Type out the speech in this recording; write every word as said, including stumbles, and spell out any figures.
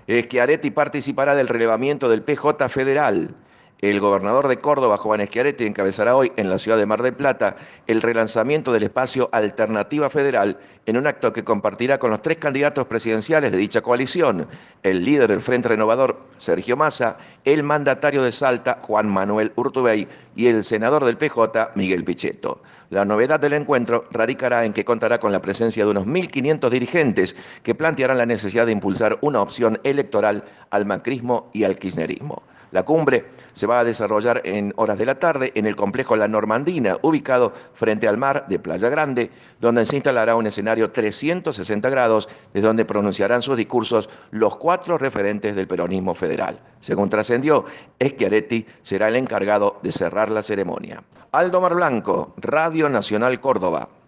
Schiaretti participará del relevamiento del P J federal. El gobernador de Córdoba, Juan Schiaretti, encabezará hoy en la ciudad de Mar del Plata el relanzamiento del espacio Alternativa Federal en un acto que compartirá con los tres candidatos presidenciales de dicha coalición, el líder del Frente Renovador, Sergio Massa, el mandatario de Salta, Juan Manuel Urtubey, y el senador del P J, Miguel Pichetto. La novedad del encuentro radicará en que contará con la presencia de unos mil quinientos dirigentes que plantearán la necesidad de impulsar una opción electoral al macrismo y al kirchnerismo. La cumbre se va a desarrollar en horas de la tarde en el complejo La Normandina, ubicado frente al mar de Playa Grande, donde se instalará un escenario trescientos sesenta grados, desde donde pronunciarán sus discursos los cuatro referentes del peronismo federal. Según trascendió, Schiaretti será el encargado de cerrar la ceremonia. Aldo Mar Blanco, Radio Nacional Córdoba.